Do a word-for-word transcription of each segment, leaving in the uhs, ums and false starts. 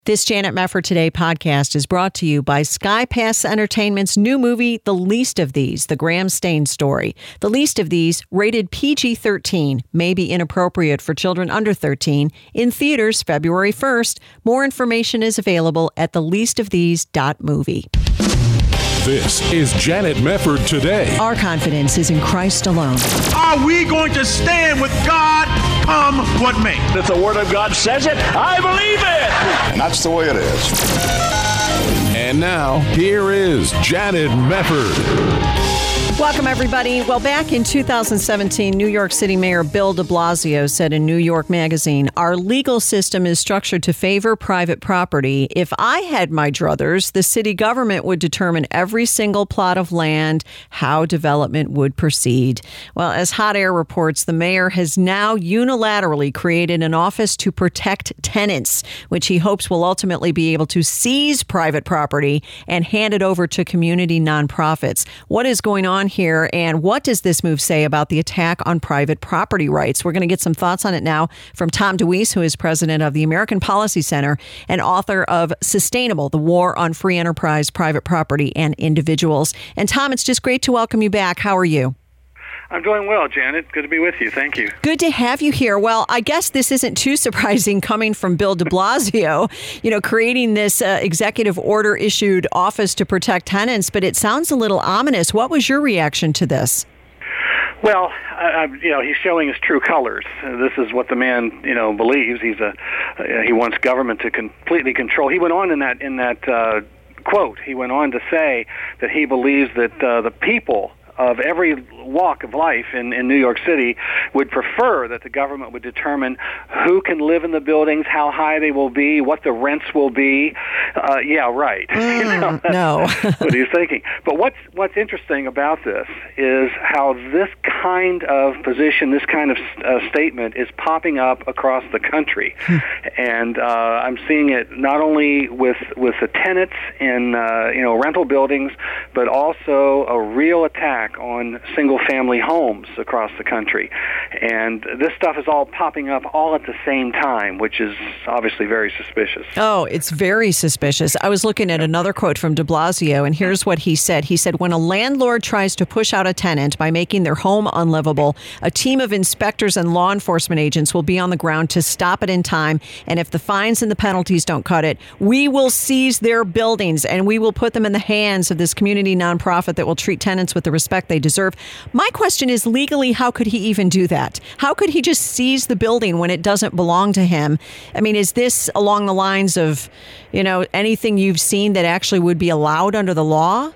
This Janet Mefford Today podcast is brought to you by Sky Pass Entertainment's new movie, The Least of These, The Graham Stane Story. The Least of These, rated P G thirteen, may be inappropriate for children under thirteen, in theaters February first. More information is available at the least of these dot movie. This is Janet Mefford Today. Our confidence is in Christ alone. Are we going to stand with God come what may? If the Word of God says it, I believe it. And that's the way it is. And now, here is Janet Mefford. Welcome, everybody. Well, back in two thousand seventeen, New York City Mayor Bill de Blasio said in New York Magazine, "Our legal system is structured to favor private property. If I had my druthers, the city government would determine every single plot of land, how development would proceed." Well, as Hot Air reports, the mayor has now unilaterally created an office to protect tenants, which he hopes will ultimately be able to seize private property and hand it over to community nonprofits. What is going on here, and what does this move say about the attack on private property rights? We're going to get some thoughts on it now from Tom DeWeese, who is president of the American Policy Center and author of Sustainable, The War on Free Enterprise, Private Property, and Individuals. And Tom, it's just great to welcome you back. How are you? I'm doing well, Janet. Good to be with you. Thank you. Good to have you here. Well, I guess this isn't too surprising coming from Bill de Blasio, you know, creating this uh, executive order issued office to protect tenants, but it sounds a little ominous. What was your reaction to this? Well, uh, you know, he's showing his true colors. Uh, this is what the man, you know, believes. He's a uh, he wants government to completely control. He went on in that in that uh, quote. He went on to say that he believes that uh, the people of every walk of life in, in New York City would prefer that the government would determine who can live in the buildings, how high they will be, what the rents will be. Uh, yeah, right. Mm, you know, no. what he's thinking. But what's what's interesting about this is how this kind of position, this kind of uh, statement is popping up across the country. and uh, I'm seeing it not only with, with the tenants in uh, you know rental buildings, but also a real attack on single-family homes across the country. And this stuff is all popping up all at the same time, which is obviously very suspicious. Oh, it's very suspicious. I was looking at another quote from de Blasio, and here's what he said. He said, "When a landlord tries to push out a tenant by making their home unlivable, a team of inspectors and law enforcement agents will be on the ground to stop it in time. And if the fines and the penalties don't cut it, we will seize their buildings and we will put them in the hands of this community nonprofit that will treat tenants with the respect they deserve." My question is, legally, how could he even do that? How could he just seize the building when it doesn't belong to him? I mean, is this along the lines of, you know, anything you've seen that actually would be allowed under the law?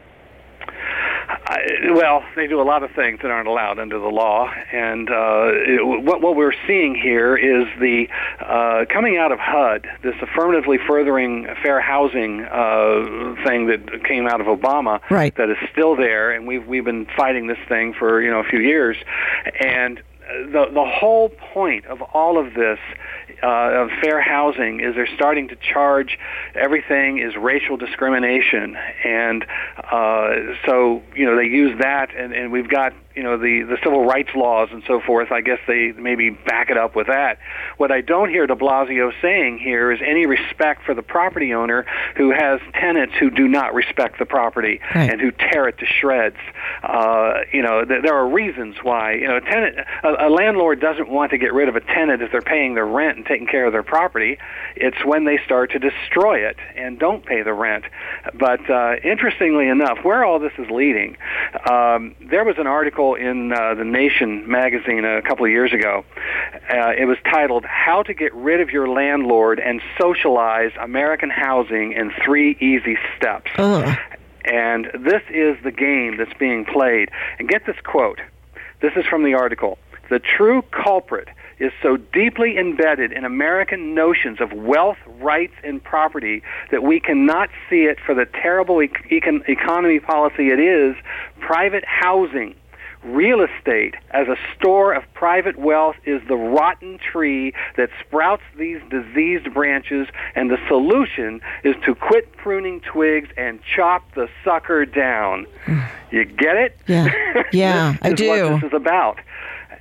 Uh, well, they do a lot of things that aren't allowed under the law, and uh, it, what, what we're seeing here is the uh, coming out of H U D, this affirmatively furthering fair housing uh, thing that came out of Obama, right, that is still there, and we've we've been fighting this thing for you know a few years, and the the whole point of all of this uh, of fair housing is they're starting to charge everything is racial discrimination, and uh, so you know they use that, and, and we've got you know the, the civil rights laws and so forth. I guess they maybe back it up with that. What I don't hear de Blasio saying here is any respect for the property owner who has tenants who do not respect the property right, and who tear it to shreds. Uh, you know th- there are reasons why you know a tenant. A, a landlord doesn't want to get rid of a tenant if they're paying their rent and taking care of their property. It's when they start to destroy it and don't pay the rent. But uh, interestingly enough, where all this is leading, um, there was an article in uh, The Nation magazine a couple of years ago. Uh, it was titled, "How to Get Rid of Your Landlord and Socialize American Housing in Three Easy Steps." Ugh. And this is the game that's being played. And get this quote. This is from the article. "The true culprit is so deeply embedded in American notions of wealth, rights, and property that we cannot see it for the terrible e- econ- economy policy it is. Private housing, real estate as a store of private wealth is the rotten tree that sprouts these diseased branches, and the solution is to quit pruning twigs and chop the sucker down." You get it? Yeah, yeah, this I is do. what this is about.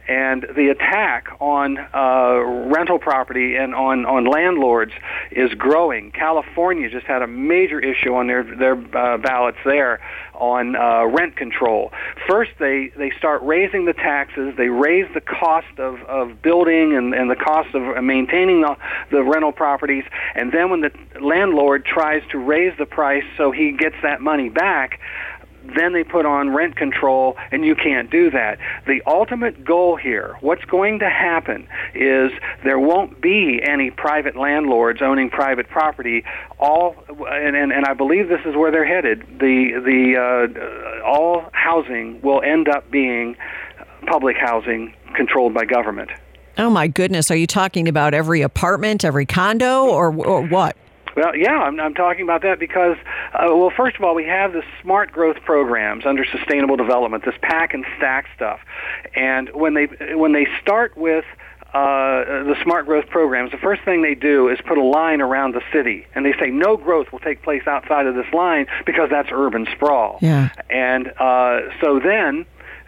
And the attack on uh, rental property and on, on landlords is growing. California just had a major issue on their their uh, ballots there on uh, rent control. First, they, they start raising the taxes. They raise the cost of, of building and, and the cost of maintaining the, the rental properties. And then when the landlord tries to raise the price so he gets that money back, then they put on rent control, and you can't do that. The ultimate goal here, what's going to happen, is there won't be any private landlords owning private property. All, and, and, and I believe this is where they're headed. The the uh, all housing will end up being public housing controlled by government. Oh my goodness! Are you talking about every apartment, every condo, or or what? Well, yeah, I'm, I'm talking about that because, uh, well, first of all, we have the smart growth programs under sustainable development, this pack and stack stuff. And when they when they start with uh, the smart growth programs, the first thing they do is put a line around the city. And they say no growth will take place outside of this line because that's urban sprawl. Yeah. And uh, so then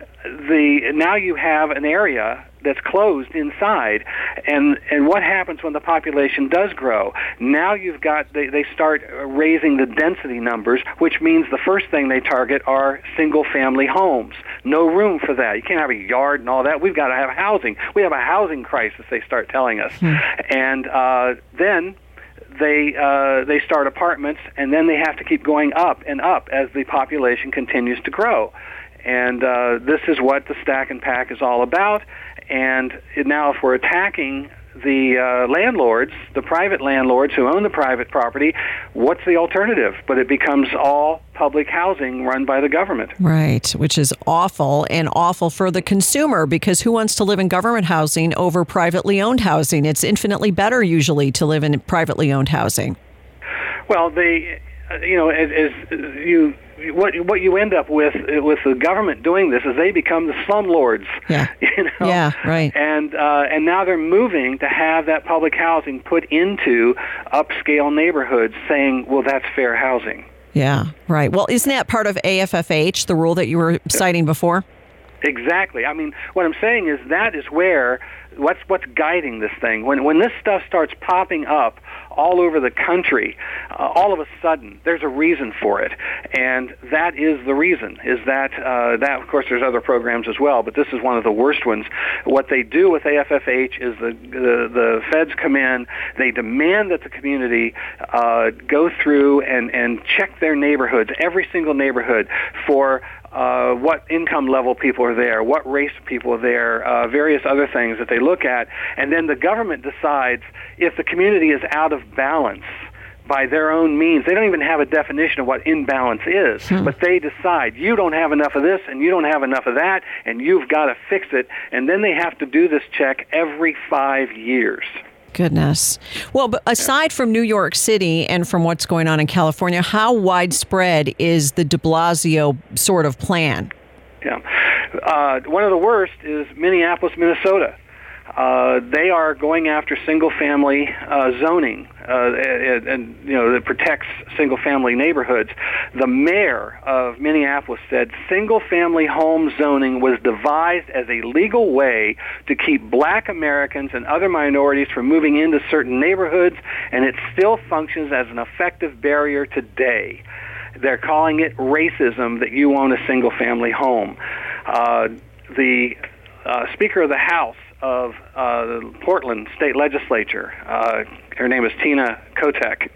the now you have an area that's closed inside, and and what happens when the population does grow? Now you've got they, they start raising the density numbers, which means the first thing they target are single-family homes. No room for that. You can't have a yard and all that. We've got to have housing. We have a housing crisis, they start telling us. Hmm. And uh, then they uh, they start apartments, and then they have to keep going up and up as the population continues to grow. And uh, this is what the stack and pack is all about. And now if we're attacking the uh, landlords, the private landlords who own the private property, what's the alternative? But it becomes all public housing run by the government. Right, which is awful, and awful for the consumer, because who wants to live in government housing over privately owned housing? It's infinitely better usually to live in privately owned housing. Well, they, you know, as, as you... What what you end up with with the government doing this is they become the slumlords. Yeah. You know? Yeah. Right. And uh, and now they're moving to have that public housing put into upscale neighborhoods, saying, well, that's fair housing. Yeah. Right. Well, isn't that part of A F F H, the rule that you were citing before? Exactly. I mean, what I'm saying is that is where what's what's guiding this thing. When when this stuff starts popping up all over the country, uh, all of a sudden there's a reason for it, and that is the reason. Is that uh, that of course there's other programs as well, but this is one of the worst ones. What they do with A F F H is the the, the feds come in, they demand that the community uh, go through and and check their neighborhoods, every single neighborhood, for Uh, what income level people are there, what race people are there, uh, various other things that they look at, and then the government decides if the community is out of balance by their own means. They don't even have a definition of what imbalance is, hmm. but they decide you don't have enough of this and you don't have enough of that, and you've got to fix it, and then they have to do this check every five years. Goodness. Well, but aside from New York City and from what's going on in California, how widespread is the de Blasio sort of plan? Yeah. Uh, one of the worst is Minneapolis, Minnesota. Uh, they are going after single-family uh, zoning, uh, and, and you know that protects single-family neighborhoods. The mayor of Minneapolis said single-family home zoning was devised as a legal way to keep Black Americans and other minorities from moving into certain neighborhoods, and it still functions as an effective barrier today. They're calling it racism that you own a single-family home. Uh, the uh, Speaker of the House of uh, the Portland State Legislature, uh, her name is Tina Kotek,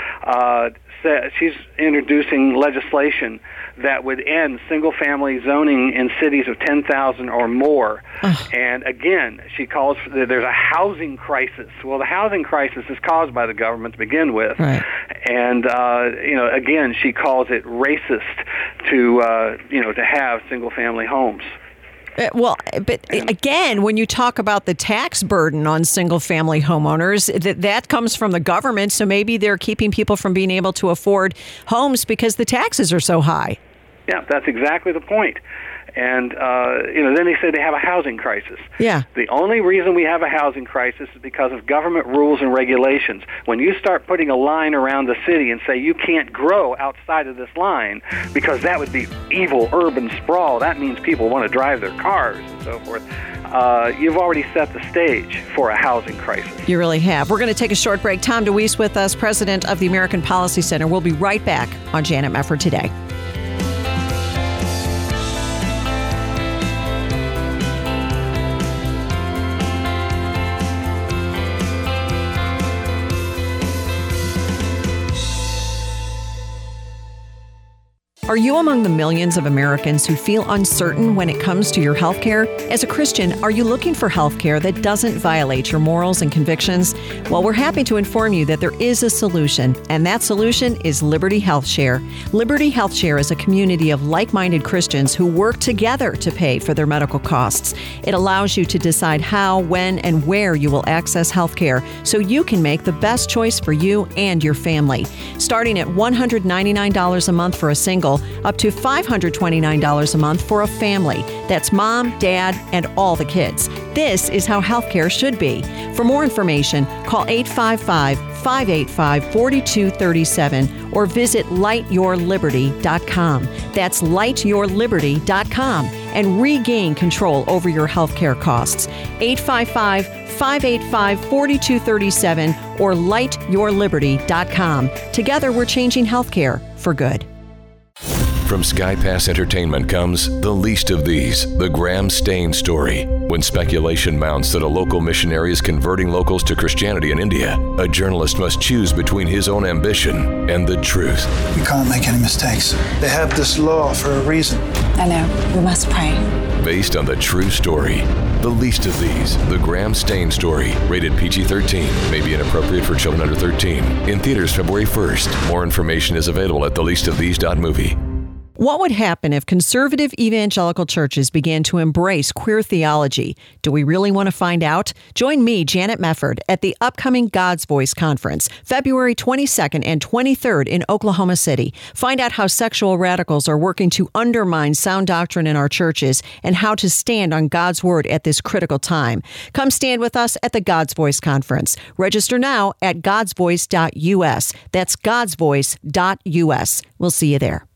uh, said she's introducing legislation that would end single-family zoning in cities of ten thousand or more. Ugh. And again, she calls for, there's a housing crisis. Well, the housing crisis is caused by the government to begin with. Right. And, uh, you know, again, she calls it racist to, uh, you know, to have single-family homes. Uh, well, but again, when you talk about the tax burden on single-family homeowners, that that comes from the government, so maybe they're keeping people from being able to afford homes because the taxes are so high. Yeah, that's exactly the point. And, uh, you know, then they say they have a housing crisis. Yeah. The only reason we have a housing crisis is because of government rules and regulations. When you start putting a line around the city and say you can't grow outside of this line because that would be evil urban sprawl, that means people want to drive their cars and so forth, uh, you've already set the stage for a housing crisis. You really have. We're going to take a short break. Tom DeWeese with us, president of the American Policy Center. We'll be right back on Janet Mefford Today. Are you among the millions of Americans who feel uncertain when it comes to your health care? As a Christian, are you looking for health care that doesn't violate your morals and convictions? Well, we're happy to inform you that there is a solution, and that solution is Liberty Health Share. Liberty Health Share is a community of like-minded Christians who work together to pay for their medical costs. It allows you to decide how, when, and where you will access health care so you can make the best choice for you and your family. Starting at one hundred ninety-nine dollars a month for a single, up to five hundred twenty-nine dollars a month for a family. That's mom, dad, and all the kids. This is how healthcare should be. For more information, call eight five five, five eight five, four two three seven or visit light your liberty dot com. That's light your liberty dot com and regain control over your healthcare costs. eight five five, five eight five, four two three seven or light your liberty dot com. Together, we're changing healthcare for good. From Sky Pass Entertainment comes The Least of These, the Graham Stain story. When speculation mounts that a local missionary is converting locals to Christianity in India, a journalist must choose between his own ambition and the truth. We can't make any mistakes. They have this law for a reason. I know. We must pray. Based on the true story. The Least of These, the Graham Stain story. Rated P G thirteen. May be inappropriate for children under thirteen. In theaters February first. More information is available at the least of these dot movie. What would happen if conservative evangelical churches began to embrace queer theology? Do we really want to find out? Join me, Janet Mefford, at the upcoming God's Voice Conference, February twenty-second and twenty-third in Oklahoma City. Find out how sexual radicals are working to undermine sound doctrine in our churches and how to stand on God's Word at this critical time. Come stand with us at the God's Voice Conference. Register now at gods voice dot u s. That's gods voice dot u s. We'll see you there.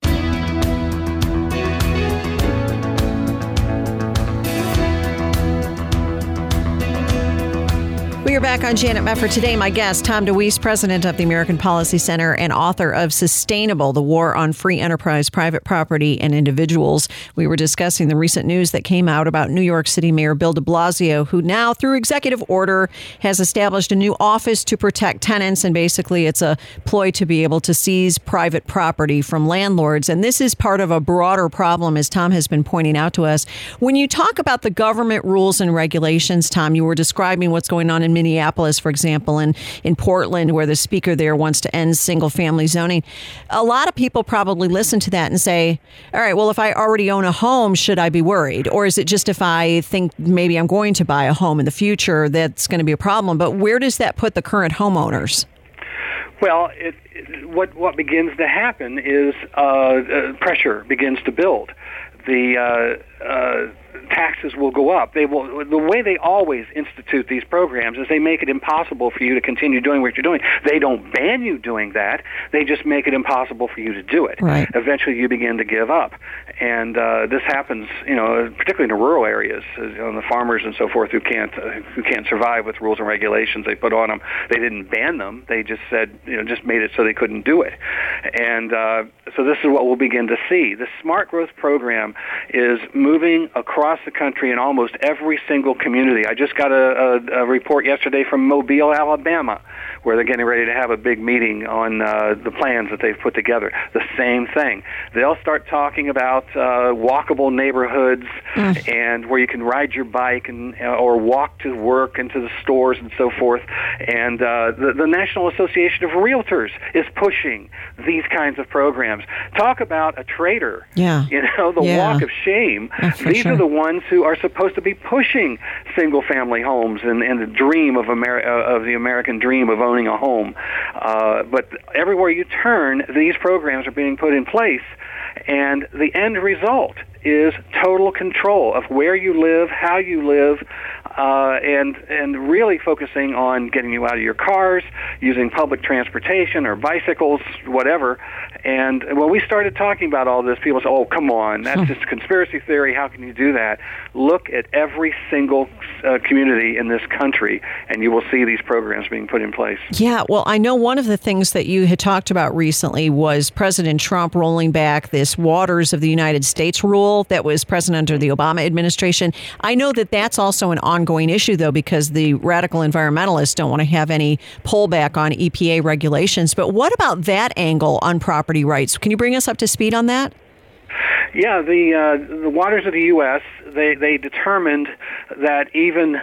We are back on Janet Mefford Today. My guest, Tom DeWeese, president of the American Policy Center and author of Sustainable, The War on Free Enterprise, Private Property, and Individuals. We were discussing the recent news that came out about New York City Mayor Bill de Blasio, who now, through executive order, has established a new office to protect tenants. And basically, it's a ploy to be able to seize private property from landlords. And this is part of a broader problem, as Tom has been pointing out to us. When you talk about the government rules and regulations, Tom, you were describing what's going on in Minneapolis, for example, and in Portland, where the speaker there wants to end single-family zoning. A lot of people probably listen to that and say, all right, well, if I already own a home, should I be worried? Or is it just if I think maybe I'm going to buy a home in the future, that's going to be a problem? But where does that put the current homeowners? Well, it, it, what what begins to happen is uh, uh, pressure begins to build. The uh, uh, taxes will go up. They will. The way they always institute these programs is they make it impossible for you to continue doing what you're doing. They don't ban you doing that. They just make it impossible for you to do it. Right. Eventually, you begin to give up, and uh, this happens, you know, particularly in the rural areas, uh, you know, the farmers and so forth who can't uh, who can't survive with rules and regulations they put on them. They didn't ban them. They just said, you know, just made it so they couldn't do it, and uh, so this is what we'll begin to see. The Smart Growth Program is moving across the country in almost every single community. I just got a, a, a report yesterday from Mobile, Alabama, where they're getting ready to have a big meeting on uh, the plans that they've put together. The same thing. They'll start talking about uh, walkable neighborhoods mm. and where you can ride your bike and uh, or walk to work and to the stores and so forth. And uh, the, the National Association of Realtors is pushing these kinds of programs. Talk about a traitor. Yeah. You know, the yeah. walk of shame. Oh, These sure. are the ones who are supposed to be pushing single-family homes and, and the dream of, Ameri- uh, of the American dream of owning a home. Uh, but everywhere you turn, these programs are being put in place, and the end result is total control of where you live, how you live, uh, and and really focusing on getting you out of your cars, using public transportation or bicycles, whatever. And when we started talking about all this, people said, oh, come on, that's just conspiracy theory. How can you do that? Look at every single uh, community in this country, and you will see these programs being put in place. Yeah, well, I know one of the things that you had talked about recently was President Trump rolling back this Waters of the United States rule that was present under the Obama administration. I know that that's also an ongoing issue, though, because the radical environmentalists don't want to have any pullback on E P A regulations. But what about that angle on property rights? Can you bring us up to speed on that? Yeah, the uh, the waters of the U S, they, they determined that even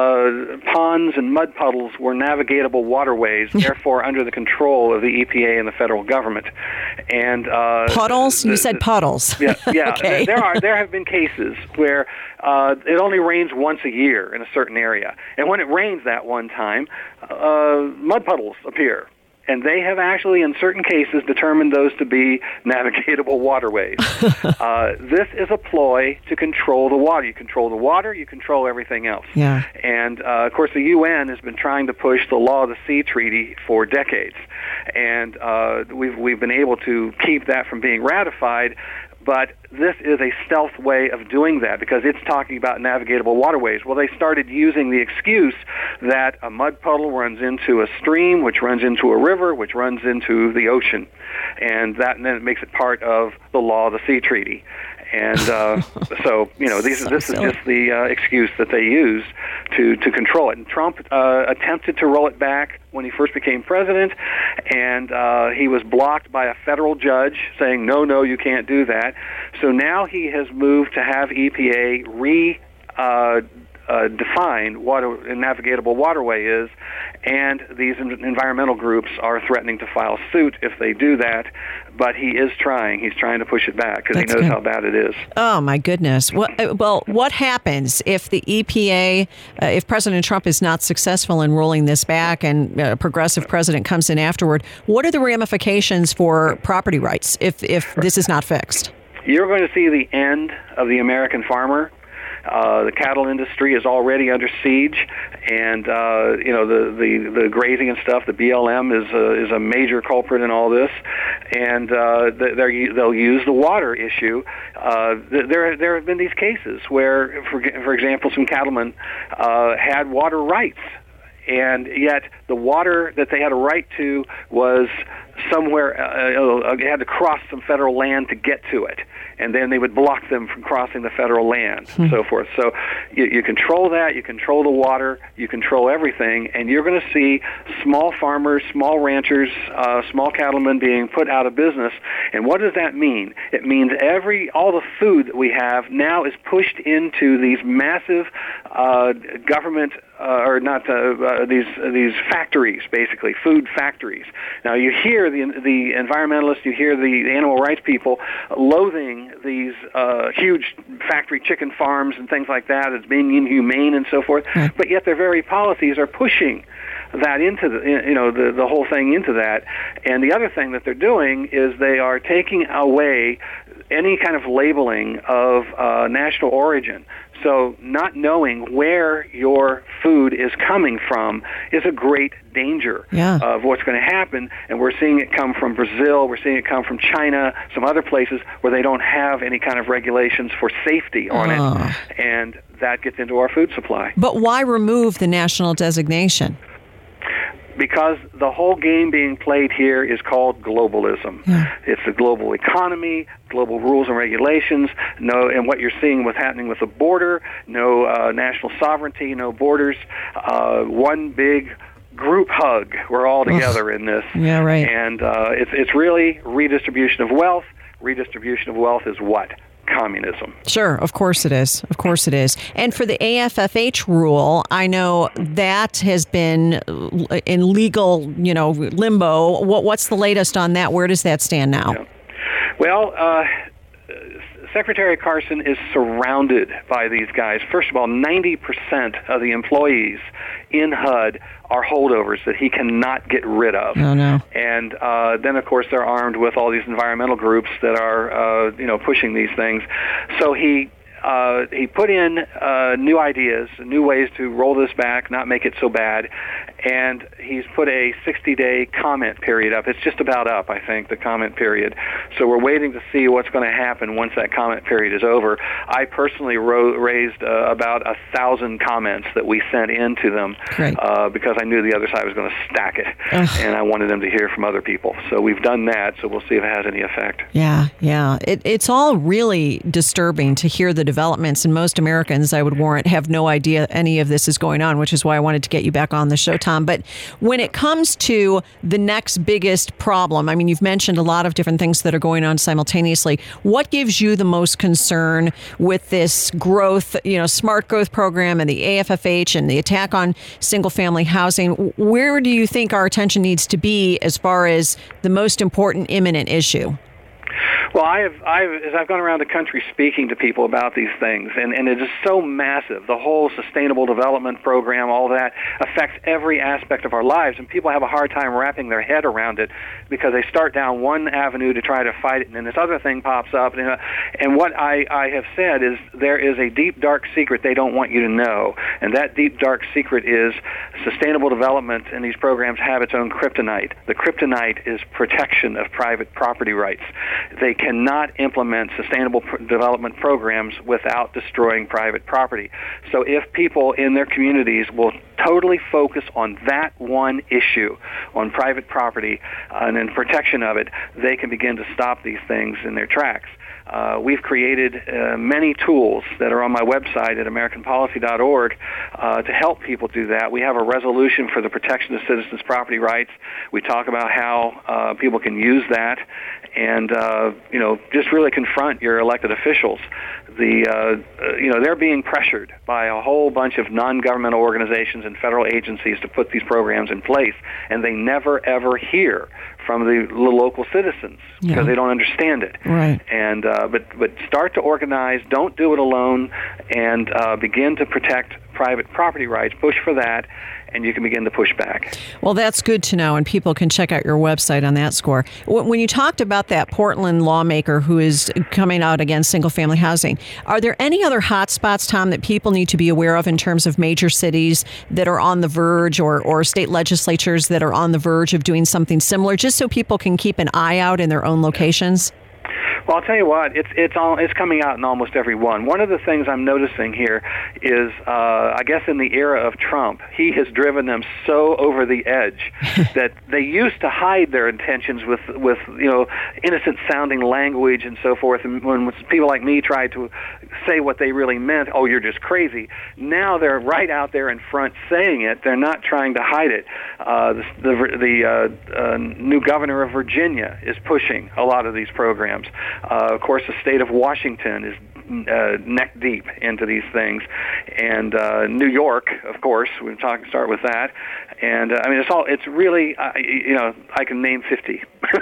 uh, ponds and mud puddles were navigatable waterways, therefore under the control of the E P A and the federal government. And uh, puddles? The, you said puddles. Yeah, yeah. Okay. there are there have been cases where uh, it only rains once a year in a certain area, and when it rains that one time, uh, mud puddles appear. And they have actually, in certain cases, determined those to be navigatable waterways. uh, this is a ploy to control the water. You control the water, you control everything else. Yeah. And, uh, of course, the U N has been trying to push the Law of the Sea Treaty for decades. And uh, we've, we've been able to keep that from being ratified. But this is a stealth way of doing that because it's talking about navigatable waterways. Well, they started using the excuse that a mud puddle runs into a stream, which runs into a river, which runs into the ocean. And that and then it makes it part of the Law of the Sea Treaty. And uh, so, you know, these, so this silly. is just the uh, excuse that they use to, to control it. And Trump uh, attempted to roll it back when he first became president, and uh, he was blocked by a federal judge saying, no, no, you can't do that. So now he has moved to have E P A re- uh, Uh, define what a navigatable waterway is, and these environmental groups are threatening to file suit if they do that, but he is trying. He's trying to push it back because he knows good. how bad it is. Oh, my goodness. Well, well, what happens if the E P A, uh, if President Trump is not successful in rolling this back and a progressive president comes in afterward? What are the ramifications for property rights if, if this is not fixed? You're going to see the end of the American farmer. Uh, the cattle industry is already under siege, and uh, you know the, the, the grazing and stuff. The B L M is a, is a major culprit in all this, and uh, they'll use the water issue. Uh, there there have been these cases where, for for example, some cattlemen uh, had water rights, and yet the water that they had a right to was somewhere, uh, uh, had to cross some federal land to get to it, and then they would block them from crossing the federal land, and so forth. So you, you control that, you control the water, you control everything, and you're going to see small farmers, small ranchers, uh, small cattlemen being put out of business. And what does that mean? It means every all the food that we have now is pushed into these massive uh, government Uh, or not uh, uh, these uh, these factories, basically food factories. Now you hear the the environmentalists, you hear the animal rights people loathing these uh, huge factory chicken farms and things like that as being inhumane and so forth. Mm. But yet their very policies are pushing that into the you know the the whole thing into that. And the other thing that they're doing is they are taking away any kind of labeling of uh, national origin. So not knowing where your food is coming from is a great danger yeah. of what's going to happen. And we're seeing it come from Brazil. We're seeing it come from China, some other places where they don't have any kind of regulations for safety on oh. it. And that gets into our food supply. But why remove the national designation? Because the whole game being played here is called globalism. Yeah. It's a global economy, global rules and regulations, no, and what you're seeing what's happening with the border, no uh, national sovereignty, no borders, uh, one big group hug. We're all together in this. Yeah, right. And uh, it's it's really redistribution of wealth. Redistribution of wealth is what? Communism. Sure, of course it is. Of course it is. And for the A F F H rule, I know that has been in legal, you know, limbo. What, what's the latest on that? Where does that stand now? Yeah. Well, uh, Secretary Carson is surrounded by these guys. First of all, ninety percent of the employees in H U D are holdovers that he cannot get rid of. Oh, no. And uh, then, of course, they're armed with all these environmental groups that are, uh, you know, pushing these things. So he uh, he put in uh, new ideas, new ways to roll this back, not make it so bad. And he's put a sixty-day comment period up. It's just about up, I think, the comment period. So we're waiting to see what's going to happen once that comment period is over. I personally ro- raised uh, about a thousand comments that we sent in to them uh, because I knew the other side was going to stack it, Ugh. and I wanted them to hear from other people. So we've done that, so we'll see if it has any effect. Yeah, yeah. It, it's all really disturbing to hear the developments, and most Americans, I would warrant, have no idea any of this is going on, which is why I wanted to get you back on the show, Tom. But when it comes to the next biggest problem, I mean, you've mentioned a lot of different things that are going on simultaneously. What gives you the most concern with this growth, you know, smart growth program and the A F F H and the attack on single-family housing? Where do you think our attention needs to be as far as the most important imminent issue? Well, I have, I've, as I've gone around the country speaking to people about these things, and, and it is so massive. The whole Sustainable Development Program, all that, affects every aspect of our lives, and people have a hard time wrapping their head around it because they start down one avenue to try to fight it, and then this other thing pops up. And, uh, and what I, I have said is there is a deep, dark secret they don't want you to know, and that deep, dark secret is sustainable development, and these programs have its own kryptonite. The kryptonite is protection of private property rights. They cannot implement sustainable pr- development programs without destroying private property. So if people in their communities will totally focus on that one issue, on private property uh, and in protection of it, they can begin to stop these things in their tracks. Uh, we've created uh, many tools that are on my website at American Policy dot org uh, to help people do that. We have a resolution for the protection of citizens' property rights. We talk about how uh, people can use that and, uh, you know, just really confront your elected officials. The, uh, you know, they're being pressured by a whole bunch of non-governmental organizations and federal agencies to put these programs in place, and they never, ever hear from the local citizens because yeah. they don't understand it. Right. And uh, but but start to organize. Don't do it alone, and uh, begin to protect private property rights. Push for that, and you can begin to push back. Well, that's good to know, and people can check out your website on that score. When you talked about that Portland lawmaker who is coming out against single-family housing, are there any other hot spots, Tom, that people need to be aware of in terms of major cities that are on the verge, or, or state legislatures that are on the verge of doing something similar, just so people can keep an eye out in their own locations? Well, I'll tell you what, it's it's all it's coming out in almost every one. One of the things I'm noticing here is, uh, I guess in the era of Trump, he has driven them so over the edge that they used to hide their intentions with, with you know, innocent-sounding language and so forth. And when people like me tried to say what they really meant, oh, you're just crazy. Now they're right out there in front saying it. They're not trying to hide it. Uh, the the, the uh, uh, new governor of Virginia is pushing a lot of these programs. Uh, of course, the state of Washington is uh, neck deep into these things, and uh, New York, of course, we talk start with that. And uh, I mean, it's all. It's really, uh, you know, I can name fifty.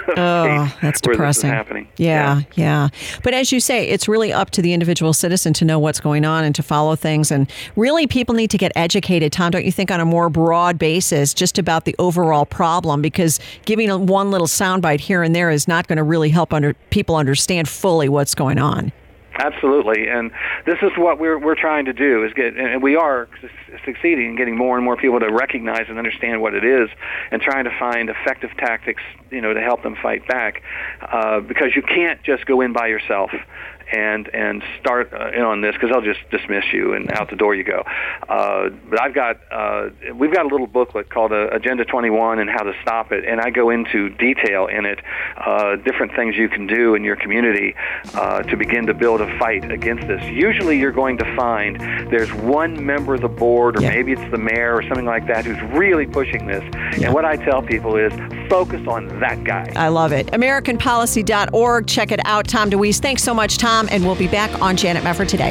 Oh, that's depressing. Where this is happening. Yeah, yeah, yeah. But as you say, it's really up to the individual citizen to know what's going on and to follow things. And really, people need to get educated, Tom, don't you think, on a more broad basis, just about the overall problem? Because giving a, one little soundbite here and there is not going to really help under people understand fully what's going on. Absolutely, and this is what we're we're trying to do, is get, and we are succeeding in getting more and more people to recognize and understand what it is, and trying to find effective tactics, you know, to help them fight back, uh, because you can't just go in by yourself and and start uh, in on this, because they'll just dismiss you and out the door you go. Uh, but I've got uh, we've got a little booklet called uh, Agenda twenty-one and How to Stop It, and I go into detail in it, uh, different things you can do in your community uh, to begin to build a fight against this. Usually you're going to find there's one member of the board, or yeah. maybe it's the mayor or something like that, who's really pushing this. Yeah. And what I tell people is focus on that guy. I love it. American Policy dot org. Check it out. Tom DeWeese, thanks so much, Tom. And we'll be back on Janet Mefford Today.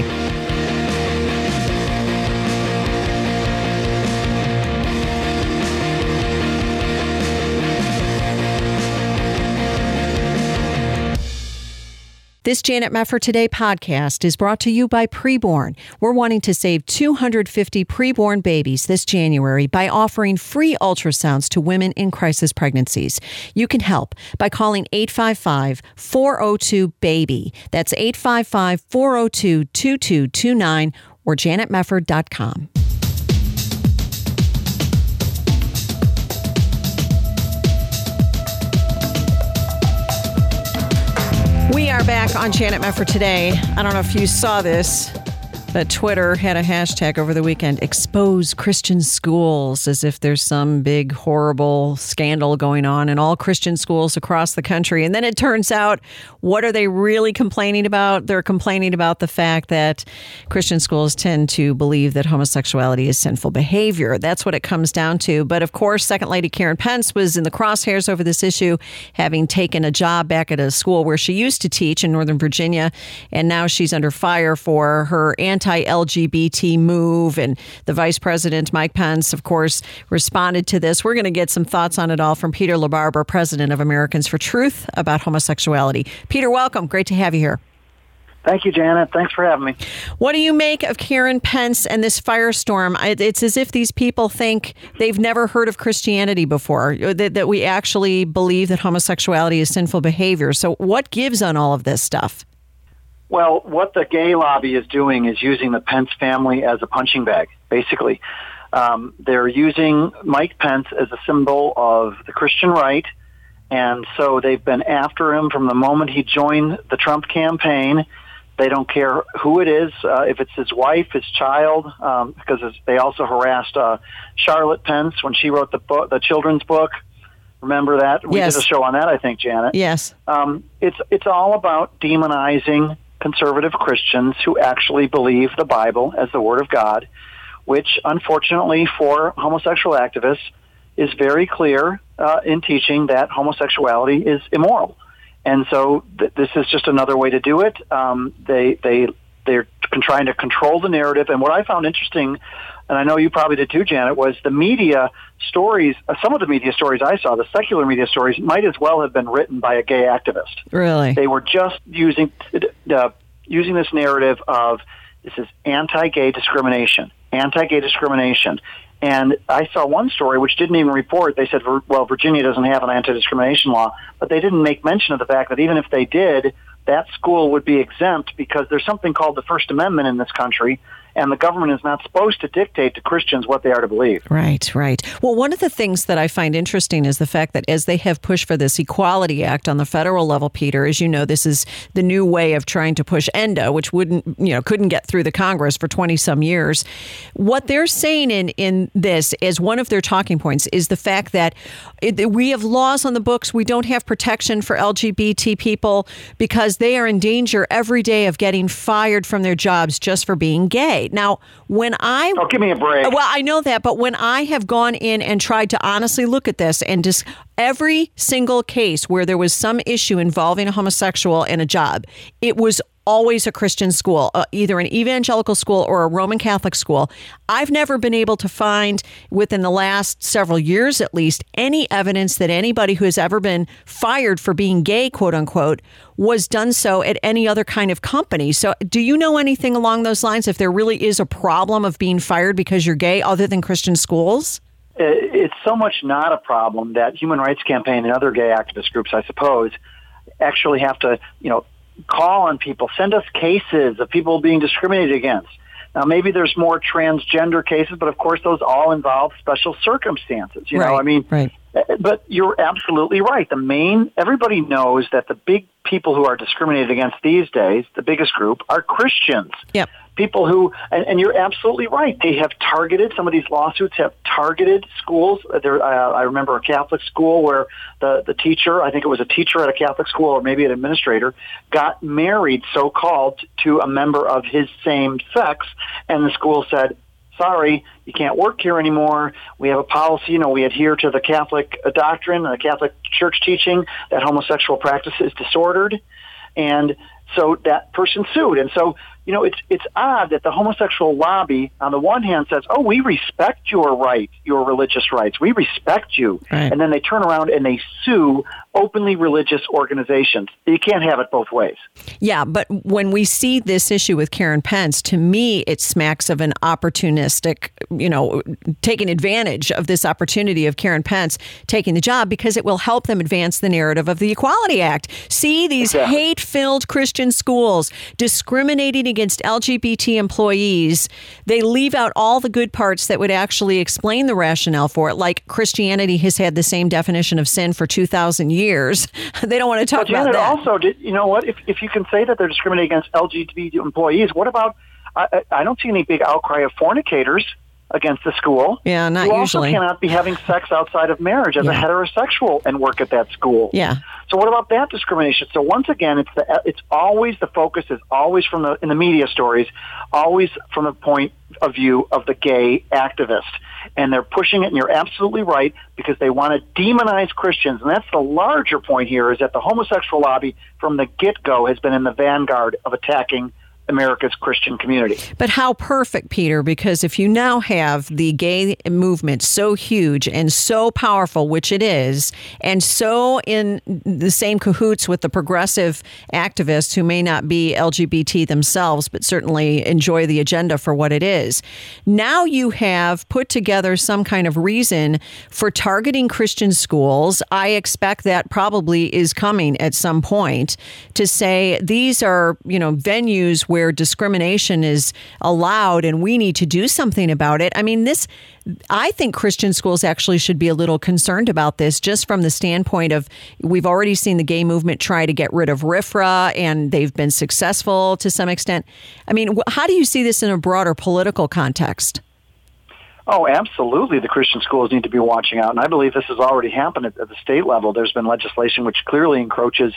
This Janet Mefford Today podcast is brought to you by Preborn. We're wanting to save two hundred fifty preborn babies this January by offering free ultrasounds to women in crisis pregnancies. You can help by calling eight five five, four oh two, BABY. That's eight five five, four oh two, two two two nine or janet mefford dot com. We are back on Janet Mefford Today. I don't know if you saw this, but Twitter had a hashtag over the weekend, expose Christian schools, as if there's some big, horrible scandal going on in all Christian schools across the country. And then it turns out, what are they really complaining about? They're complaining about the fact that Christian schools tend to believe that homosexuality is sinful behavior. That's what it comes down to. But of course, Second Lady Karen Pence was in the crosshairs over this issue, having taken a job back at a school where she used to teach in Northern Virginia. And now she's under fire for her anti anti-L G B T move. And the Vice President, Mike Pence, of course, responded to this. We're going to get some thoughts on it all from Peter LaBarbera, President of Americans for Truth, about homosexuality. Peter, welcome. Great to have you here. Thank you, Janet. Thanks for having me. What do you make of Karen Pence and this firestorm? It's as if these people think they've never heard of Christianity before, that, that we actually believe that homosexuality is sinful behavior. So what gives on all of this stuff? Well, what the gay lobby is doing is using the Pence family as a punching bag, basically. Um, they're using Mike Pence as a symbol of the Christian right, and so they've been after him from the moment he joined the Trump campaign. They don't care who it is, uh, if it's his wife, his child, um, because they also harassed uh, Charlotte Pence when she wrote the book, the children's book. Remember that? We yes. did a show on that, I think, Janet. Yes. Um, it's it's all about demonizing conservative Christians who actually believe the Bible as the Word of God, which, unfortunately for homosexual activists, is very clear uh, in teaching that homosexuality is immoral. And so th- this is just another way to do it. Um, they, they, they're trying to control the narrative. And what I found interesting, and I know you probably did too, Janet, was the media stories, uh, some of the media stories I saw, the secular media stories, might as well have been written by a gay activist. Really? They were just using uh, using this narrative of this is anti-gay discrimination, anti-gay discrimination. And I saw one story which didn't even report. They said, well, Virginia doesn't have an anti-discrimination law, but they didn't make mention of the fact that even if they did, that school would be exempt because there's something called the First Amendment in this country, and the government is not supposed to dictate to Christians what they are to believe. Right, right. Well, one of the things that I find interesting is the fact that as they have pushed for this Equality Act on the federal level, Peter, as you know, this is the new way of trying to push ENDA, which wouldn't, you know, couldn't get through the Congress for twenty some years. What they're saying in, in this as one of their talking points is the fact that it, we have laws on the books. We don't have protection for L G B T people because they are in danger every day of getting fired from their jobs just for being gay. Now, when I... Oh, give me a break. Well, I know that, but when I have gone in and tried to honestly look at this and just every single case where there was some issue involving a homosexual in a job, it was always a Christian school, uh, either an evangelical school or a Roman Catholic school. I've never been able to find, within the last several years at least, any evidence that anybody who has ever been fired for being gay, quote unquote, was done so at any other kind of company. So do you know anything along those lines, if there really is a problem of being fired because you're gay other than Christian schools? It's so much not a problem that Human Rights Campaign and other gay activist groups, I suppose, actually have to, you know, call on people, send us cases of people being discriminated against. Now, maybe there's more transgender cases, but of course those all involve special circumstances. You right, know, I mean, right. But you're absolutely right. The main, everybody knows that the big people who are discriminated against these days, the biggest group, are Christians. Yep. People who, and, and you're absolutely right, they have targeted, some of these lawsuits have targeted schools. There, uh, I remember a Catholic school where the, the teacher, I think it was a teacher at a Catholic school or maybe an administrator, got married, so-called, to a member of his same sex, and the school said, sorry, you can't work here anymore. We have a policy, you know, we adhere to the Catholic doctrine and the Catholic Church teaching that homosexual practice is disordered. And so that person sued. And so you know, it's it's odd that the homosexual lobby, on the one hand, says, "Oh, we respect your right, your religious rights. We respect you," right. and then they turn around and they sue openly religious organizations. You can't have it both ways. Yeah, but when we see this issue with Karen Pence, to me, it smacks of an opportunistic, you know, taking advantage of this opportunity of Karen Pence taking the job because it will help them advance the narrative of the Equality Act. See these Exactly. hate-filled Christian schools discriminating against L G B T employees. They leave out all the good parts that would actually explain the rationale for it, like Christianity has had the same definition of sin for two thousand years. They don't want to talk but Janet, about that. Also, did, you know what? If if you can say that they're discriminating against L G B T employees, what about? I, I don't see any big outcry of fornicators against the school. Yeah, not you usually. You also cannot be having sex outside of marriage as Yeah. a heterosexual and work at that school. Yeah. So what about that discrimination? So once again, it's the it's always the focus is always from the in the media stories, always from the point of view of the gay activist, and they're pushing it. And you're absolutely right because they want to demonize Christians, and that's the larger point here: is that the homosexual lobby from the get-go has been in the vanguard of attacking America's Christian community. But how perfect, Peter, because if you now have the gay movement so huge and so powerful, which it is, and so in the same cahoots with the progressive activists who may not be L G B T themselves, but certainly enjoy the agenda for what it is, now you have put together some kind of reason for targeting Christian schools. I expect that probably is coming at some point to say these are, you know, venues where where discrimination is allowed and we need to do something about it. I mean, this, I think Christian schools actually should be a little concerned about this just from the standpoint of we've already seen the gay movement try to get rid of R F R A and they've been successful to some extent. I mean, how do you see this in a broader political context? Oh, absolutely. The Christian schools need to be watching out. And I believe this has already happened at, at the state level. There's been legislation which clearly encroaches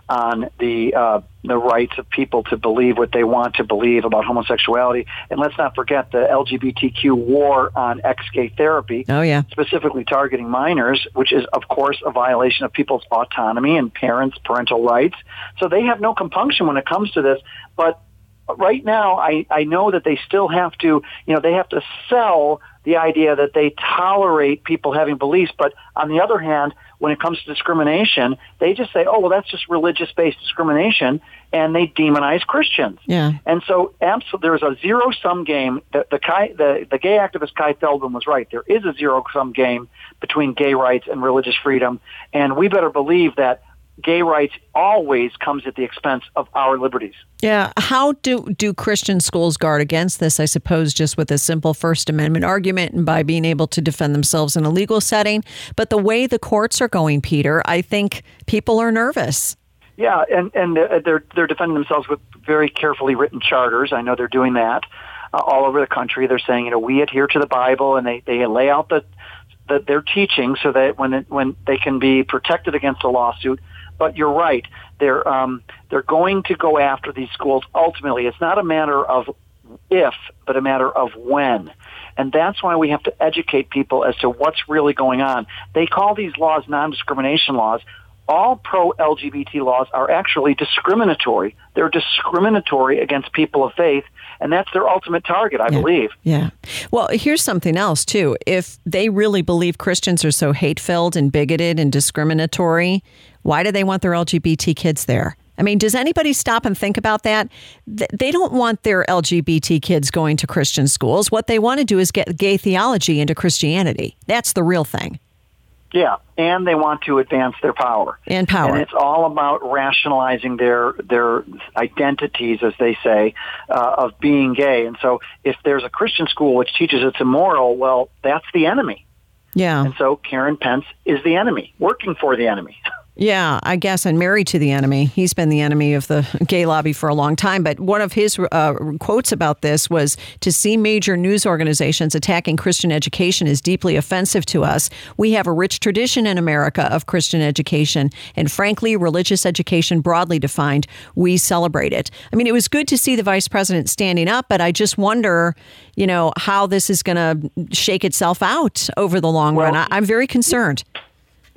on the uh, the rights of people to believe what they want to believe about homosexuality. And let's not forget the L G B T Q war on ex-gay therapy, oh, yeah. specifically targeting minors, which is, of course, a violation of people's autonomy and parents' parental rights. So they have no compunction when it comes to this. But right now, I, I know that they still have to, you know, they have to sell the idea that they tolerate people having beliefs. But on the other hand, when it comes to discrimination, they just say, oh, well, that's just religious-based discrimination, and they demonize Christians. Yeah. And so absolutely, there's a zero-sum game. The, the, Kai, the, the gay activist Kai Feldman was right. There is a zero-sum game between gay rights and religious freedom, and we better believe that gay rights always comes at the expense of our liberties. Yeah. How do, do Christian schools guard against this? I suppose just with a simple First Amendment argument and by being able to defend themselves in a legal setting. But the way the courts are going, Peter, I think people are nervous. Yeah, and, and they're they're defending themselves with very carefully written charters. I know they're doing that uh, all over the country. They're saying, you know, we adhere to the Bible, and they, they lay out the, the their teaching so that when it, when they can be protected against a lawsuit. But you're right. They're um, they're going to go after these schools. Ultimately, it's not a matter of if, but a matter of when. And that's why we have to educate people as to what's really going on. They call these laws non-discrimination laws. All pro-L G B T laws are actually discriminatory. They're discriminatory against people of faith, and that's their ultimate target, I yeah. believe. Yeah. Well, here's something else, too. If they really believe Christians are so hate-filled and bigoted and discriminatory, why do they want their L G B T kids there? I mean, does anybody stop and think about that? They don't want their L G B T kids going to Christian schools. What they want to do is get gay theology into Christianity. That's the real thing. Yeah, and they want to advance their power. And power. And it's all about rationalizing their their identities, as they say, uh, of being gay. And so if there's a Christian school which teaches it's immoral, well, that's the enemy. Yeah. And so Karen Pence is the enemy, working for the enemy. Yeah, I guess, and married to the enemy. He's been the enemy of the gay lobby for a long time. But one of his uh, quotes about this was, to see major news organizations attacking Christian education is deeply offensive to us. We have a rich tradition in America of Christian education, and frankly, religious education broadly defined, we celebrate it. I mean, it was good to see the vice president standing up, but I just wonder, you know, how this is going to shake itself out over the long well, run. I, I'm very concerned.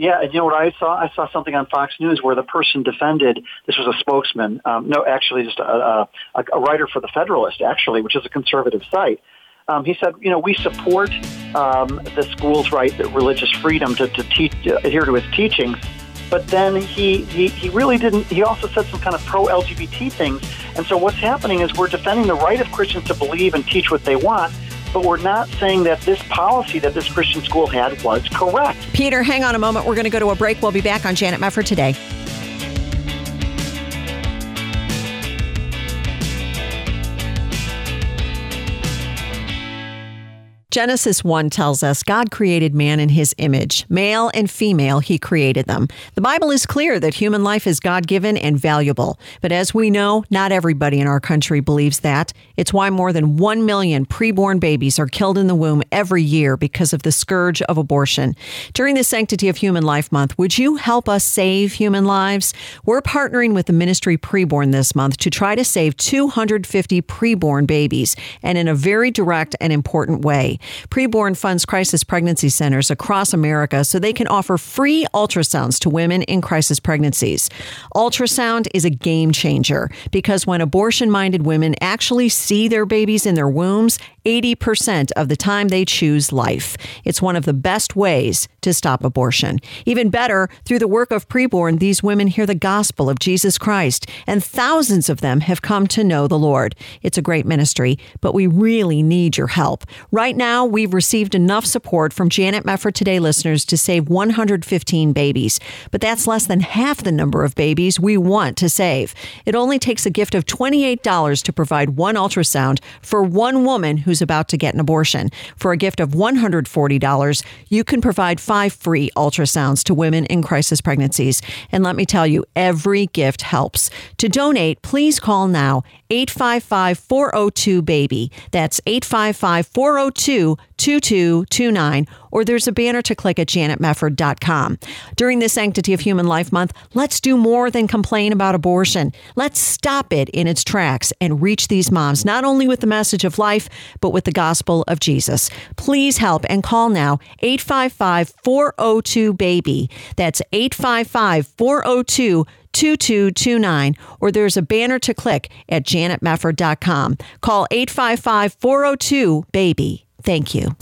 Yeah, and you know what I saw? I saw something on Fox News where the person defended, this was a spokesman, um, no, actually just a, a, a writer for the Federalist, actually, which is a conservative site. Um, he said, you know, we support um, the school's right, the religious freedom to, to teach, uh, adhere to his teachings. But then he, he, he really didn't, he also said some kind of pro-L G B T things. And so what's happening is we're defending the right of Christians to believe and teach what they want, but we're not saying that this policy that this Christian school had was correct. Peter, hang on a moment. We're going to go to a break. We'll be back on Janet Mefford Today. Genesis one tells us God created man in his image. Male and female, he created them. The Bible is clear that human life is God-given and valuable. But as we know, not everybody in our country believes that. It's why more than one million preborn babies are killed in the womb every year because of the scourge of abortion. During the Sanctity of Human Life Month, would you help us save human lives? We're partnering with the Ministry Preborn this month to try to save two hundred fifty preborn babies, and in a very direct and important way. Preborn funds crisis pregnancy centers across America so they can offer free ultrasounds to women in crisis pregnancies. Ultrasound is a game changer because when abortion-minded women actually see their babies in their wombs, eighty percent of the time they choose life. It's one of the best ways to stop abortion. Even better, through the work of Preborn, these women hear the gospel of Jesus Christ, and thousands of them have come to know the Lord. It's a great ministry, but we really need your help. Right now, we've received enough support from Janet Mefford Today listeners to save one hundred fifteen babies, but that's less than half the number of babies we want to save. It only takes a gift of twenty-eight dollars to provide one ultrasound for one woman who's about to get an abortion. For a gift of one hundred forty dollars, you can provide five free ultrasounds to women in crisis pregnancies. And let me tell you, every gift helps. To donate, please call now, eight five five, four oh two, BABY. That's eight five five, four oh two, two two two nine, or there's a banner to click at janet mefford dot com. During the Sanctity of Human Life Month, let's do more than complain about abortion. Let's stop it in its tracks and reach these moms, not only with the message of life, but with the gospel of Jesus. Please help and call now, eight five five, four oh two, BABY. That's eight five five, four oh two, two two two nine, or there's a banner to click at janet mefford dot com. Call eight five five, four oh two, BABY. Thank you.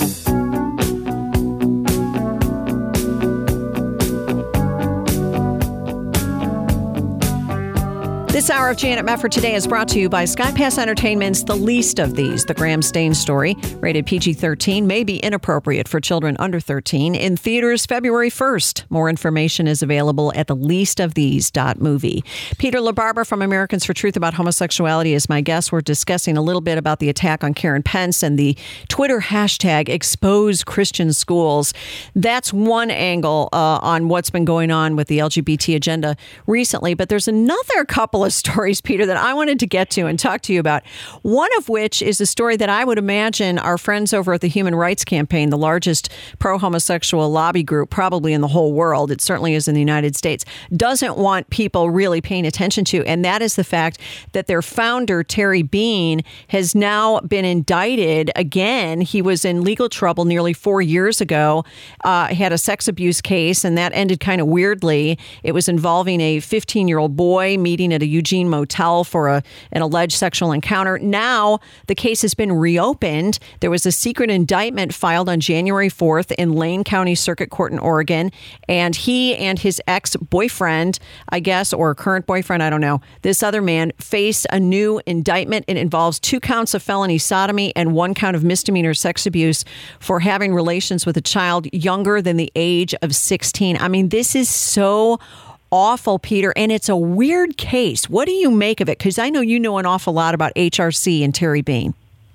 This hour of Janet Mefford Today is brought to you by Sky Pass Entertainment's The Least of These, the Graham Stain story, rated P G thirteen, may be inappropriate for children under thirteen, in theaters February first. More information is available at the least of these dot movie. Peter LaBarbera from Americans for Truth About Homosexuality is my guest. We're discussing a little bit about the attack on Karen Pence and the Twitter hashtag Expose Christian Schools. That's one angle uh, on what's been going on with the L G B T agenda recently, but there's another couple of stories, Peter, that I wanted to get to and talk to you about. One of which is a story that I would imagine our friends over at the Human Rights Campaign, the largest pro-homosexual lobby group probably in the whole world, it certainly is in the United States, doesn't want people really paying attention to. And that is the fact that their founder, Terry Bean, has now been indicted again. He was in legal trouble nearly four years ago. Uh, he had a sex abuse case, and that ended kind of weirdly. It was involving a fifteen-year-old boy meeting at a Eugene motel for a, an alleged sexual encounter. Now, the case has been reopened. There was a secret indictment filed on January fourth in Lane County Circuit Court in Oregon, and he and his ex-boyfriend, I guess, or current boyfriend, I don't know, this other man, face a new indictment. It involves two counts of felony sodomy and one count of misdemeanor sex abuse for having relations with a child younger than the age of sixteen. I mean, this is so awful, Peter, and it's a weird case. What do you make of it? Because I know you know an awful lot about H R C and Terry Bean.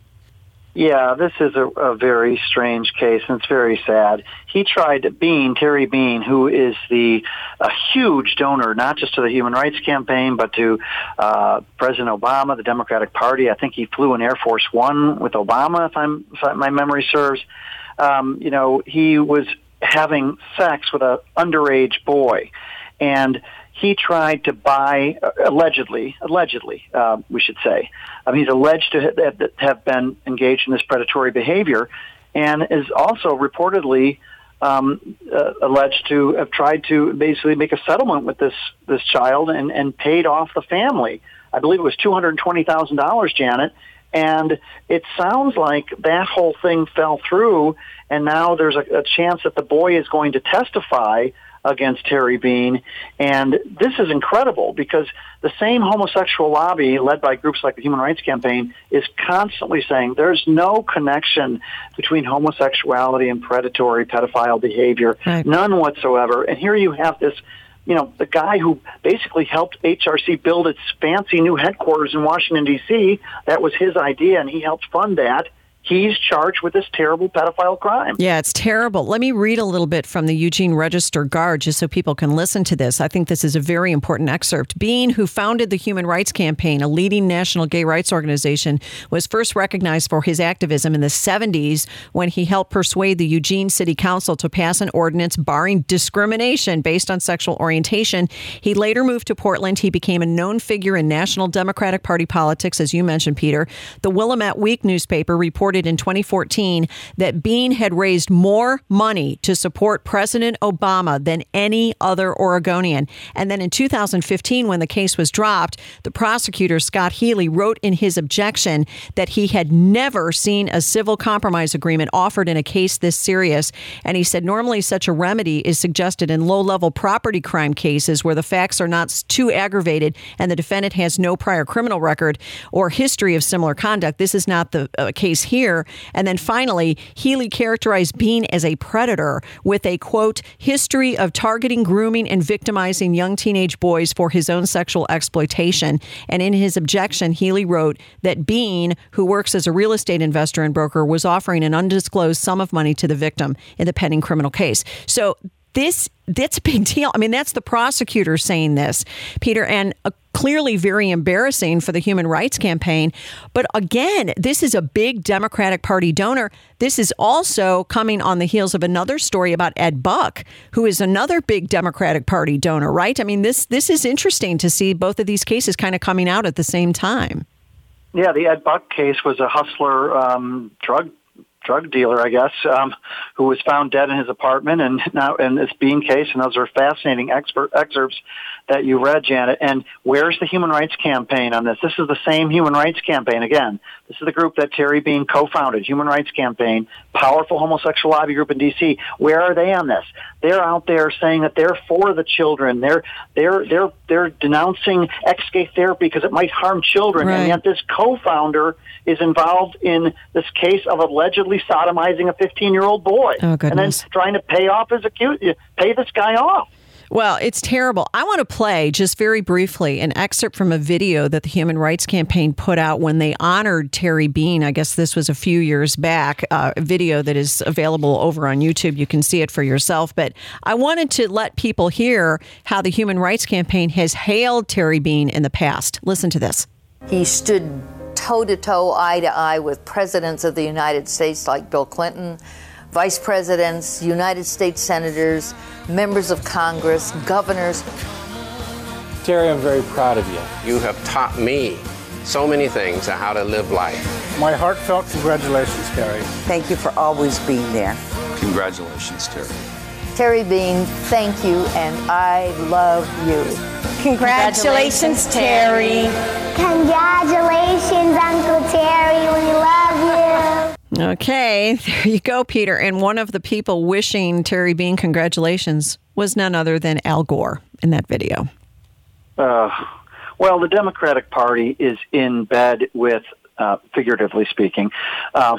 Yeah, this is a, a very strange case, and it's very sad. He tried, Bean, Terry Bean, who is the a huge donor, not just to the Human Rights Campaign, but to uh, President Obama, the Democratic Party. I think he flew in Air Force One with Obama, if, I'm, if my memory serves. Um, you know, he was having sex with an underage boy. And he tried to buy, uh, allegedly, allegedly, uh, we should say, um, he's alleged to have, have been engaged in this predatory behavior, and is also reportedly um, uh, alleged to have tried to basically make a settlement with this this child and, and paid off the family. I believe it was two hundred twenty thousand dollars, Janet. And it sounds like that whole thing fell through, and now there's a, a chance that the boy is going to testify against Terry Bean. And this is incredible because the same homosexual lobby led by groups like the Human Rights Campaign is constantly saying there's no connection between homosexuality and predatory pedophile behavior, right. None whatsoever. And here you have this, you know, the guy who basically helped H R C build its fancy new headquarters in Washington, D C, that was his idea, and he helped fund that. He's charged with this terrible pedophile crime. Yeah, it's terrible. Let me read a little bit from the Eugene Register Guard just so people can listen to this. I think this is a very important excerpt. Bean, who founded the Human Rights Campaign, a leading national gay rights organization, was first recognized for his activism in the seventies when he helped persuade the Eugene City Council to pass an ordinance barring discrimination based on sexual orientation. He later moved to Portland. He became a known figure in National Democratic Party politics, as you mentioned, Peter. The Willamette Week newspaper reported in twenty fourteen that Bean had raised more money to support President Obama than any other Oregonian. And then in two thousand fifteen, when the case was dropped, the prosecutor, Scott Healy, wrote in his objection that he had never seen a civil compromise agreement offered in a case this serious. And he said normally such a remedy is suggested in low-level property crime cases where the facts are not too aggravated and the defendant has no prior criminal record or history of similar conduct. This is not the uh, case here. And then finally, Healy characterized Bean as a predator with a, quote, history of targeting, grooming, and victimizing young teenage boys for his own sexual exploitation. And in his objection, Healy wrote that Bean, who works as a real estate investor and broker, was offering an undisclosed sum of money to the victim in the pending criminal case. So this that's a big deal. I mean, that's the prosecutor saying this, Peter, and uh, clearly very embarrassing for the Human Rights Campaign. But again, this is a big Democratic Party donor. This is also coming on the heels of another story about Ed Buck, who is another big Democratic Party donor, right? I mean, this this is interesting to see both of these cases kind of coming out at the same time. Yeah, the Ed Buck case was a hustler um, drug drug dealer, I guess, um, who was found dead in his apartment, and now in this Bean case, and those are fascinating expert excerpts that you read, Janet. And where's the Human Rights Campaign on this? This is the same Human Rights Campaign. Again, this is the group that Terry Bean co-founded, Human Rights Campaign, powerful homosexual lobby group in D C. Where are they on this? They're out there saying that they're for the children. They're they're they're they're denouncing ex-gay therapy because it might harm children, right. And yet this co-founder is involved in this case of allegedly sodomizing a fifteen-year-old boy, oh, and then trying to pay off his accused, pay this guy off. Well, it's terrible. I want to play, just very briefly, an excerpt from a video that the Human Rights Campaign put out when they honored Terry Bean. I guess this was a few years back, uh, a video that is available over on YouTube. You can see it for yourself. But I wanted to let people hear how the Human Rights Campaign has hailed Terry Bean in the past. Listen to this. He stood toe-to-toe, eye-to-eye with presidents of the United States like Bill Clinton, vice presidents, United States senators, members of Congress, governors. Terry, I'm very proud of you. You have taught me so many things on how to live life. My heartfelt congratulations, Terry. Thank you for always being there. Congratulations, Terry. Terry Bean, thank you, and I love you. Congratulations, Terry. Congratulations, Uncle Terry. We love you. Okay, there you go, Peter. And one of the people wishing Terry Bean congratulations was none other than Al Gore in that video. Uh, well, the Democratic Party is in bed with, uh, figuratively speaking, uh,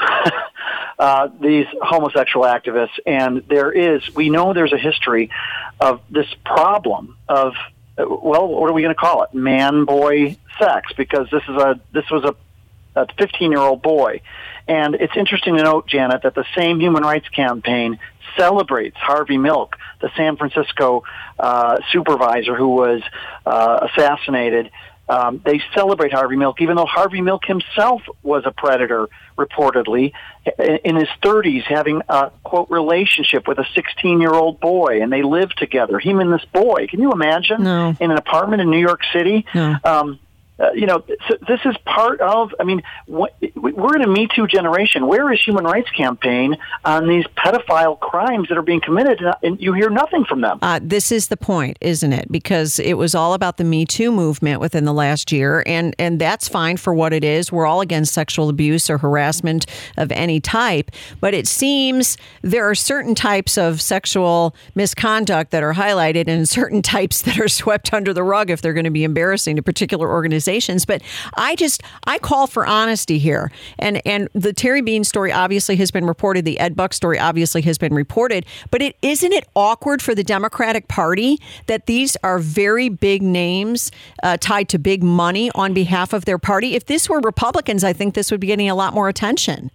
uh, these homosexual activists. And there is, we know there's a history of this problem of, well, what are we going to call it? Man-boy sex, because this is a this was a a fifteen-year-old boy. And it's interesting to note, Janet, that the same Human Rights Campaign celebrates Harvey Milk, the San Francisco uh, supervisor who was uh, assassinated. Um, they celebrate Harvey Milk, even though Harvey Milk himself was a predator, reportedly, in his thirties, having a, quote, relationship with a sixteen-year-old boy, and they lived together, him and this boy. Can you imagine? No. In an apartment in New York City? No. Um, Uh, you know, th- this is part of, I mean, wh- we're in a Me Too generation. Where is Human Rights Campaign on these pedophile crimes that are being committed? And you hear nothing from them. Uh, this is the point, isn't it? Because it was all about the Me Too movement within the last year. And, and that's fine for what it is. We're all against sexual abuse or harassment of any type. But it seems there are certain types of sexual misconduct that are highlighted and certain types that are swept under the rug if they're going to be embarrassing to particular organizations. But I just, I call for honesty here. And and the Terry Bean story obviously has been reported. The Ed Buck story obviously has been reported. But it isn't it awkward for the Democratic Party that these are very big names uh, tied to big money on behalf of their party? If this were Republicans, I think this would be getting a lot more attention.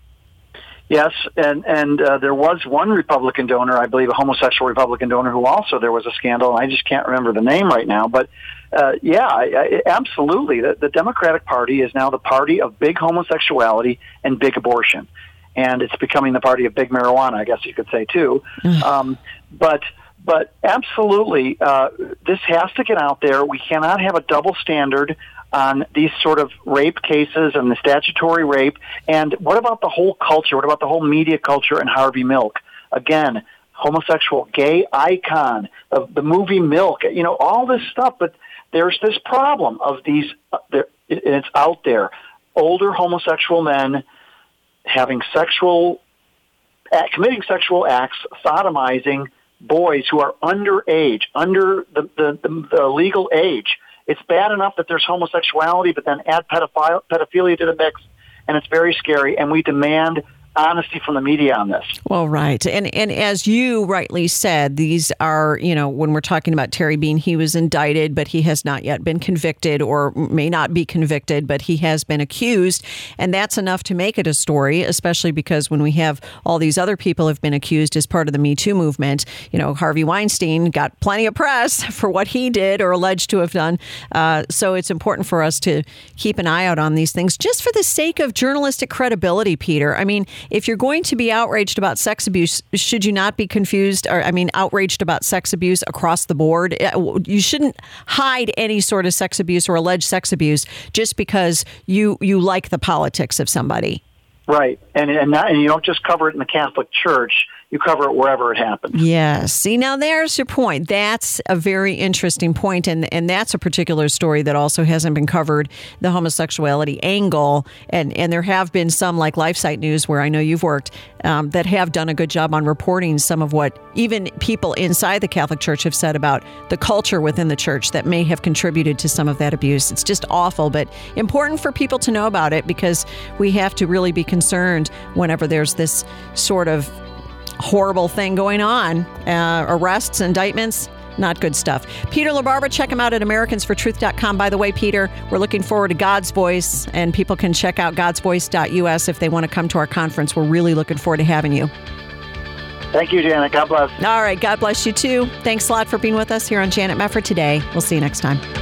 Yes, and and uh, there was one Republican donor, I believe a homosexual Republican donor, who also there was a scandal, and I just can't remember the name right now. But uh, yeah, I, I, absolutely, the, the Democratic Party is now the party of big homosexuality and big abortion, and it's becoming the party of big marijuana, I guess you could say too. um, but but absolutely, uh, this has to get out there. We cannot have a double standard on these sort of rape cases and the statutory rape. And what about the whole culture? What about the whole media culture and Harvey Milk? Again, homosexual gay icon of the movie Milk, you know, all this stuff. But there's this problem of these, uh, and it's out there, older homosexual men having sexual, uh, committing sexual acts, sodomizing boys who are underage, under the, the, the, the legal age. It's bad enough that there's homosexuality, but then add pedophile, pedophilia to the mix, and it's very scary, and we demand honesty from the media on this. Well, right. And and as you rightly said, these are, you know, when we're talking about Terry Bean, he was indicted, but he has not yet been convicted or may not be convicted, but he has been accused. And that's enough to make it a story, especially because when we have all these other people have been accused as part of the Me Too movement, you know, Harvey Weinstein got plenty of press for what he did or alleged to have done. Uh, so it's important for us to keep an eye out on these things just for the sake of journalistic credibility, Peter. I mean, if you're going to be outraged about sex abuse, should you not be confused or, I mean, outraged about sex abuse across the board? You shouldn't hide any sort of sex abuse or alleged sex abuse just because you, you like the politics of somebody. Right. And, and, not, and you don't just cover it in the Catholic Church. You cover it wherever it happens. Yes. See, now there's your point. That's a very interesting point, and and that's a particular story that also hasn't been covered, the homosexuality angle. And, and there have been some, like LifeSite News, where I know you've worked, um, that have done a good job on reporting some of what even people inside the Catholic Church have said about the culture within the church that may have contributed to some of that abuse. It's just awful, but important for people to know about it because we have to really be concerned whenever there's this sort of horrible thing going on. Uh, arrests, indictments, not good stuff. Peter LaBarbera, check him out at Americans for Truth dot com. By the way, Peter, we're looking forward to God's Voice, and people can check out gods voice dot U S if they want to come to our conference. We're really looking forward to having you. Thank you, Janet. God bless. All right. God bless you, too. Thanks a lot for being with us here on Janet Mefford today. We'll see you next time.